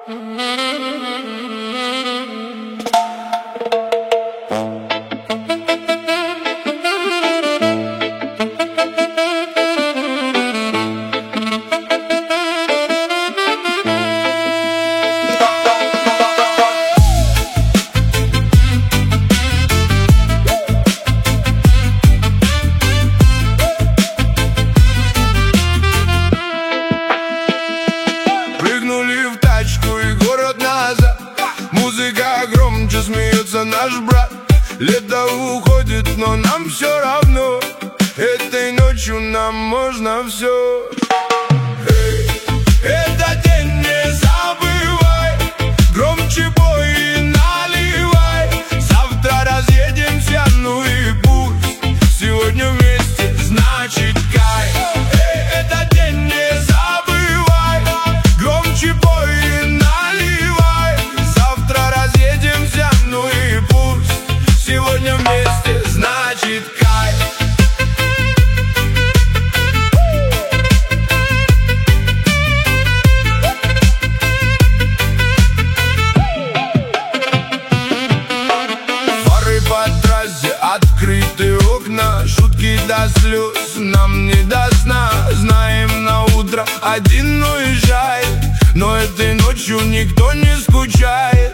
Прыгнули в тачку и город назад. Музыка громче, смеется наш брат. Лето уходит, но нам все равно. Этой ночью нам можно все. Этот день не забывай. Громче бой и наливай. Завтра разъедемся, ну и пусть. Сегодня вместе, значит кайф. Этот день не забывай. Громче бой и наливай. Завтра разъедемся, ну и пусть. Сегодня вместе, значит кайф. Открытые окна, шутки до слез нам не до сна. Знаем, на утро один уезжает, но этой ночью никто не скучает.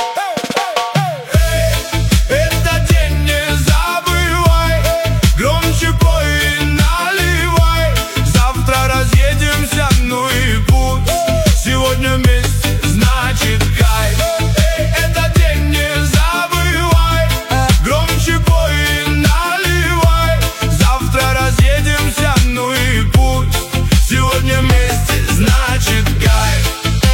Этот день не забывай. Громче пой и наливай. Завтра разъедемся, ну и пусть. Сегодня вместе, значит кайф. Этот день не забывай. Громче пой и наливай. Завтра разъедемся, ну и пусть. Сегодня вместе, значит кайф.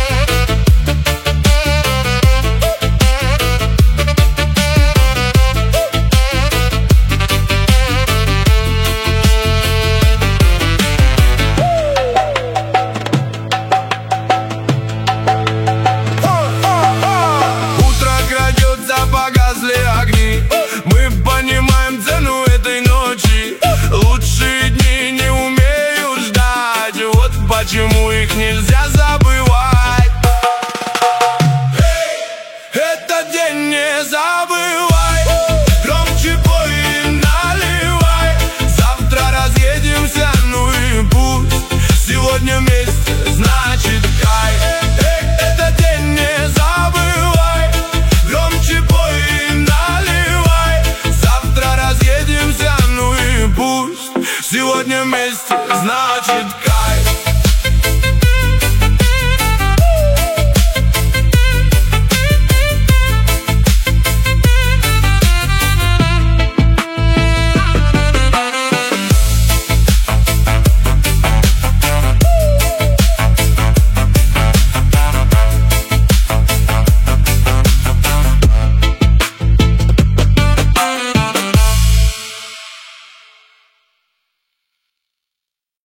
Погасли огни, мы понимаем цену этой ночи. Лучшие дни не умеют ждать, вот почему их нельзя забывать. Этот день не забывай. Громче пой и наливай. Завтра разъедемся, ну и пусть. Сегодня вместе, значит